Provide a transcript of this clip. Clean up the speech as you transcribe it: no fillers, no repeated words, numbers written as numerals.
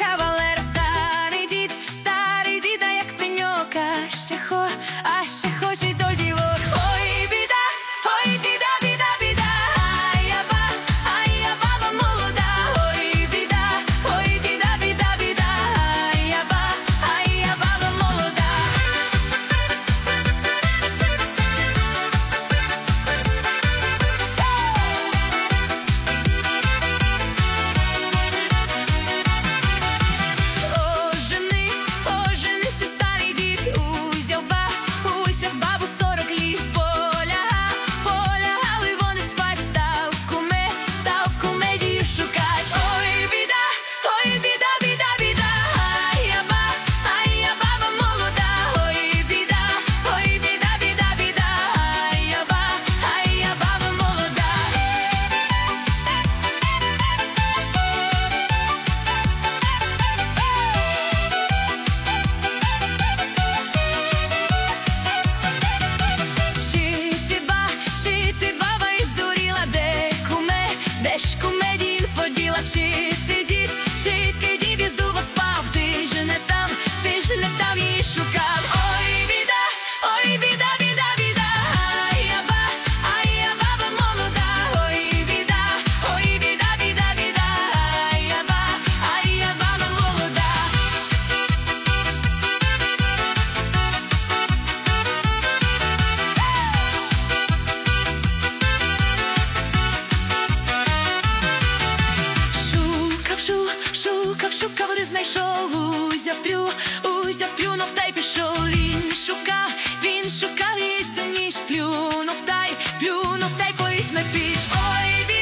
кавалер, старий дід, а як пеньок, а ще хоче й до дівок. Ой, біда, ой, біда, біда, біда, ай, я баба молода. Ой, біда, ой, біда, біда, біда, ай, я баба молода. Оженився старий дід, узяв бабу 40 літ. Полягали вони спать, став кумедію шукать. Ой, біда, біда, біда, ай, я баба молода. Ой, біда, біда, біда, ай, я баба молода. Чи ти баба і здуріла, де ж кумедію поділа? Чи ти дід із дуба спав, ти ж не там її шукав. Ой, біда, біда, біда, ай, я баба молода. Ой, біда, біда, біда, ай, я баба молода. Шукав, не знайшов, узяв, плюнув та й пішов. Він шукав її все ніж, плюнув та й повіз на піч. Ой,